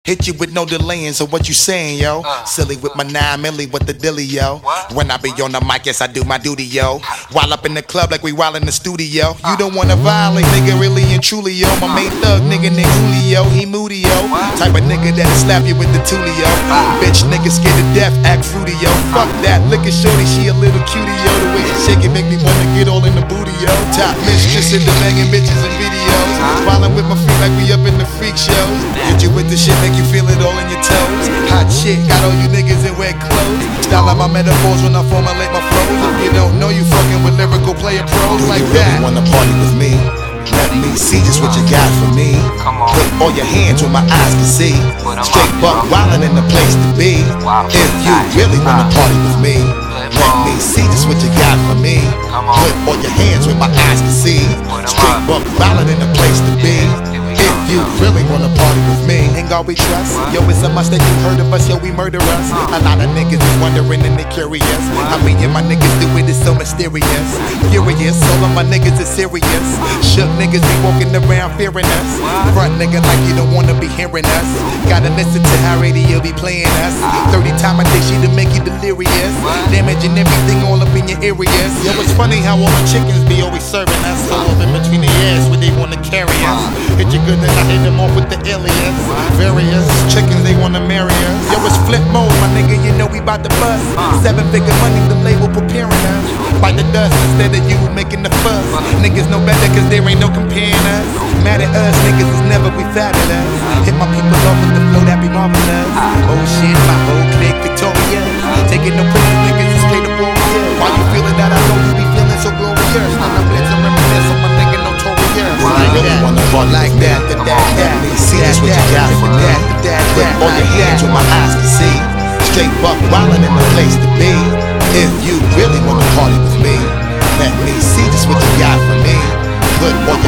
Hit you with no delaying, so what you saying, yo? Silly with my 9 milli, what the dilly, yo? When I be on the mic, yes, I do my duty, yo. While up in the club like we while in the studio. You don't wanna violate, nigga, really and truly, yo. My main thug, nigga, named Julio, he moody, yo. Type of nigga that'll slap you with the tulio. Bitch, nigga scared to death, act fruity, yo. Fuck that, lick at shorty, she a little cutie, yo. The way she shake it make me wanna get all in the booty, yo. Top mistress in the banging bitches and videos. Wildin' with my feet like we up in the freak shows. Hit you with the shit, make you feel it all in your toes. Hot shit, got all you niggas in wet clothes. Style out my metaphors when I formulate my flows. If you don't know, you fucking with lyrical player pros like that. You wanna party with me? Let me see just what you got for me. Put all your hands where my eyes can see. Straight buck wildin' in the place to be. If you really wanna party with me, let me see just what you got for me. Put all your hands where my eyes can see. Straight buck wildin' in the place to be. If you really wanna party with me, ain't God we trust. Yo, it's a much that you heard of us, yo, we murder us. A lot of niggas is wondering and they curious. How me and my niggas do it is so mysterious. Furious, all of my niggas is serious. Shook niggas be walking around fearing us. Front nigga like you don't wanna be hearing us. Gotta listen to how radio be playing us. 30 times a day she to make you delirious. Damaging everything all up in your areas. Yo, it's funny how all the chickens be always serving us. All up in between the ass where they wanna carry us. Hit you good, then I hit them off with the aliens. Various chickens, they wanna marry us. Yo, it's flip mode, my nigga, you know we bout to bust. 7-figure money, the label preparing us. Bite the dust instead of you making the fuss. Niggas know better cause there ain't no comparing us. Mad at us, niggas is never be fabulous. Hit my people off with the flow that be marvelous. Oh shit, my whole clique victorious. Taking no prisoners, niggas is straight up warriors. Why you feeling that I know you be feeling so glorious? And I'm blitzing reminisce on my nigga notorious. I really wanna party like that. Let me see just what you got for me. Put all your hands where my eyes can see. Straight buck wildin' in the place to be. If you really wanna party with me, let me see just what you got for me. Put all